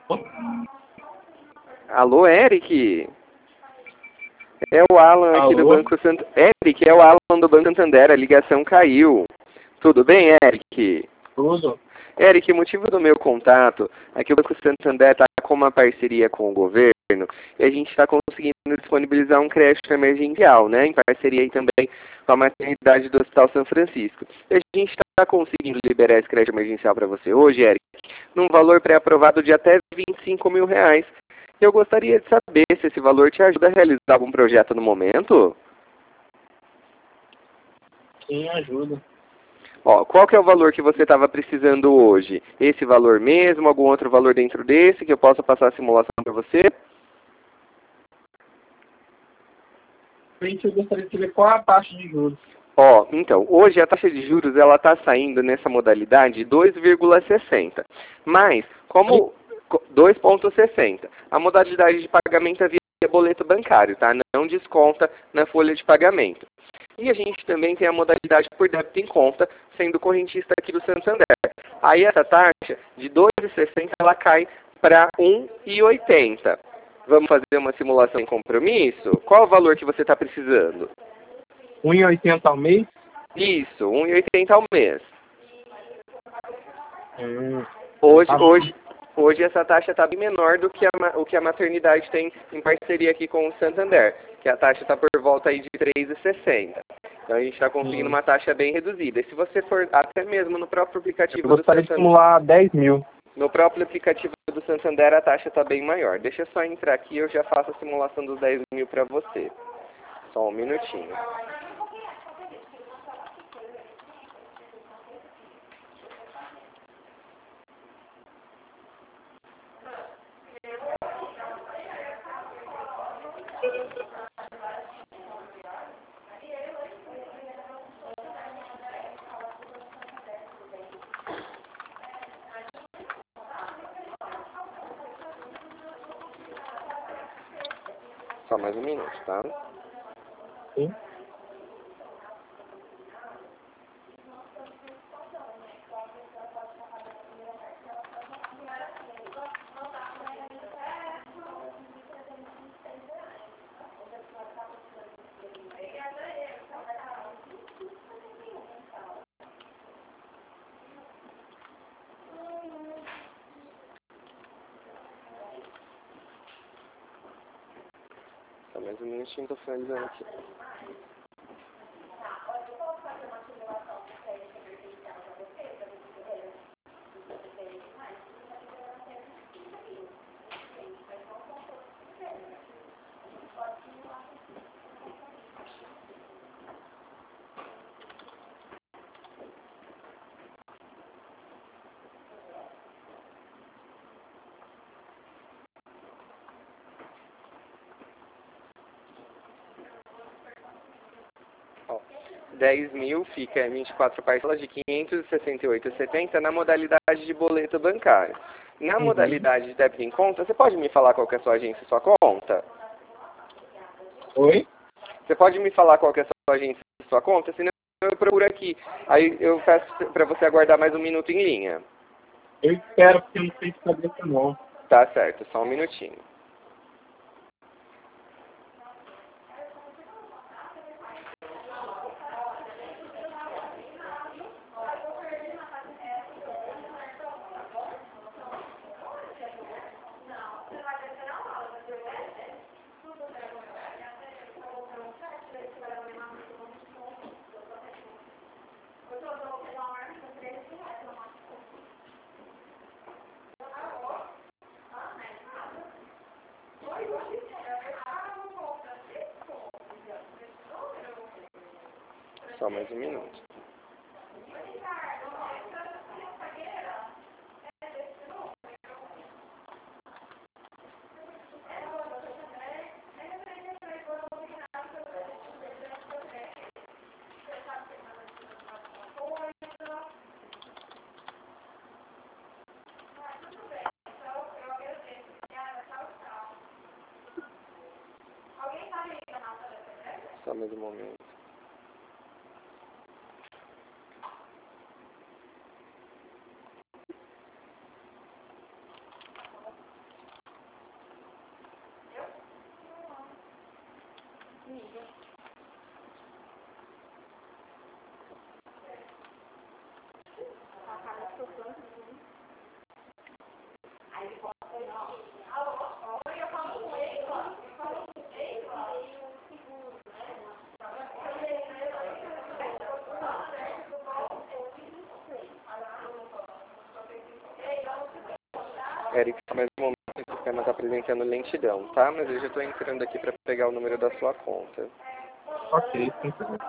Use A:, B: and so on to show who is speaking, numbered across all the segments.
A: Alô, Eric? É o Alan aqui do
B: Alô?
A: Banco Santander. Eric, é o Alan do Banco Santander, a ligação caiu. Tudo bem, Eric?
B: Tudo?
A: Eric, o motivo do meu contato é que o Banco Santander está com uma parceria com o governo e a gente está conseguindo disponibilizar um crédito emergencial, né, em parceria aí também com a maternidade do Hospital São Francisco. E a gente está conseguindo liberar esse crédito emergencial para você hoje, Eric, num valor pré-aprovado de até R$ 25.000. Eu gostaria de saber se esse valor te ajuda a realizar algum projeto no momento.
B: Sim, ajuda.
A: Ó, qual que é o valor que você estava precisando hoje? Esse valor mesmo? Algum outro valor dentro desse que eu possa passar a simulação para você?
B: Frente, eu gostaria de saber qual é a taxa de juros.
A: Ó, então, hoje a taxa de juros ela está saindo nessa modalidade de 2,60. Mas, como 2,60, a modalidade de pagamento é via boleto bancário, tá? Não desconta na folha de pagamento. E a gente também tem a modalidade por débito em conta, sendo correntista aqui do Santander. Aí essa taxa de 2,60 ela cai para 1,80. Vamos fazer uma simulação em compromisso? Qual o valor que você está precisando?
B: 1,80 ao mês?
A: Isso, 1,80 ao mês.
B: Tá bom.
A: Hoje essa taxa está bem menor do que o que a maternidade tem em parceria aqui com o Santander, que a taxa está por volta aí de 3,60. Então a gente está conseguindo uma taxa bem reduzida. E se você for até mesmo no próprio aplicativo
B: Eu
A: do
B: gostaria de
A: Santander,
B: simular 10 mil.
A: no próprio aplicativo do Santander a taxa está bem maior. Deixa eu só entrar aqui e eu já faço a simulação dos 10 mil para você. Só um minutinho. Só mais um minuto, tá?
B: Sim.
A: Só mais um minutinho, tô finalizando aqui. Ó, 10 mil fica em 24 parcelas de 568,70 na modalidade de boleto bancário. Na modalidade de débito em conta, você pode me falar qual que é a sua agência e sua conta?
B: Oi?
A: Você pode me falar qual que é a sua agência e sua conta? Senão eu procuro aqui. Aí eu peço para você aguardar mais um minuto em linha.
B: Eu espero, porque eu não sei de cabeça não.
A: Tá certo, só um minutinho. Só mais um minuto. Só mais um momento. Eric, mais um momento, o sistema está apresentando lentidão, tá? Mas eu já estou entrando aqui para pegar o número da sua conta.
B: Ok, sem problema.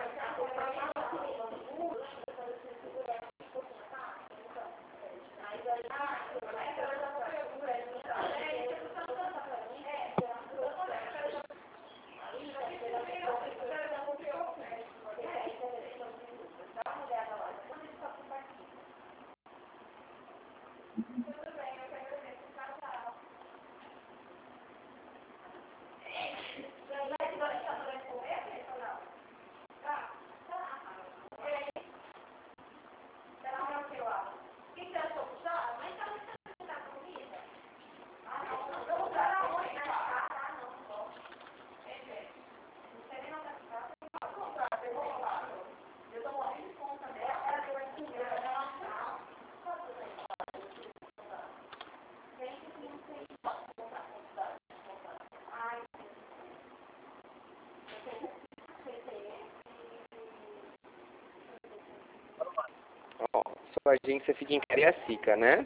A: Ó, sua agência fica em Cariacica, né?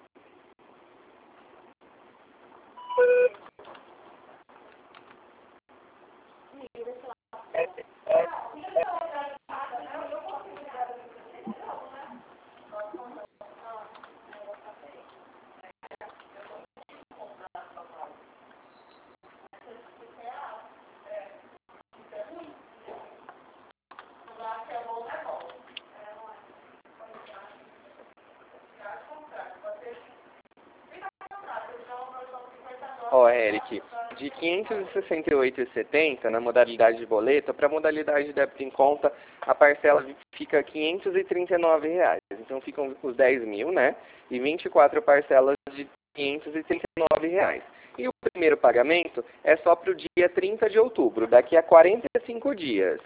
A: Ó, Eric, de R$ 568,70 na modalidade de boleto, para a modalidade de débito em conta, a parcela fica R$ 539. Então ficam os 10 mil, né? E 24 parcelas de R$ 539. E o primeiro pagamento é só para o dia 30 de outubro, daqui a 45 dias.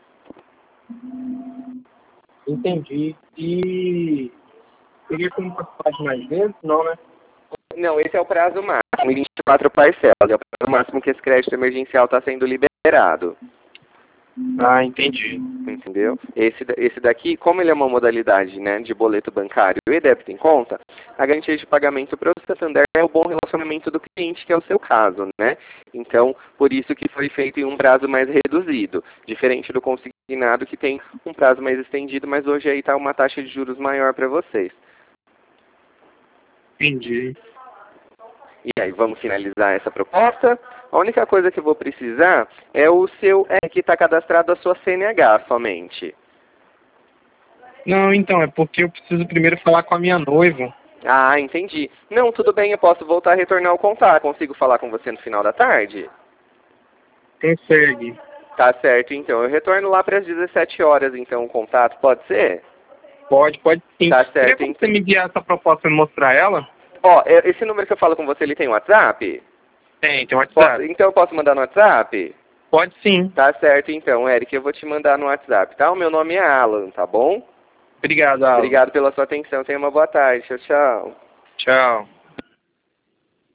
B: Entendi. E teria como participar de mais vezes? Não, né?
A: Não, esse é o prazo máximo, 24 parcelas. É o prazo máximo que esse crédito emergencial está sendo liberado.
B: Ah, entendi.
A: Entendeu? Esse daqui, como ele é uma modalidade, né, de boleto bancário e débito em conta, a garantia de pagamento para o Santander é o bom relacionamento do cliente, que é o seu caso, né? Então, por isso que foi feito em um prazo mais reduzido, diferente do consignado, que tem um prazo mais estendido, mas hoje aí está uma taxa de juros maior para vocês.
B: Entendi.
A: E aí, vamos finalizar essa proposta. A única coisa que eu vou precisar é o seu, que está cadastrado a sua CNH somente.
B: Não, então, é porque eu preciso primeiro falar com a minha noiva.
A: Ah, entendi. Não, tudo bem, eu posso voltar a retornar o contato. Consigo falar com você no final da tarde?
B: Consegue.
A: Tá certo, então. Eu retorno lá para as 17 horas, então, o contato, pode ser?
B: Pode sim.
A: Tá certo,
B: Queria que
A: então.
B: você me enviar essa proposta e mostrar ela?
A: Ó, esse número que eu falo com você, ele tem WhatsApp?
B: Tem WhatsApp.
A: Então eu posso mandar no WhatsApp?
B: Pode sim.
A: Tá certo, então, Eric, eu vou te mandar no WhatsApp, tá? O meu nome é Alan, tá bom?
B: Obrigado, Alan.
A: Obrigado pela sua atenção. Tenha uma boa tarde. Tchau, tchau.
B: Tchau.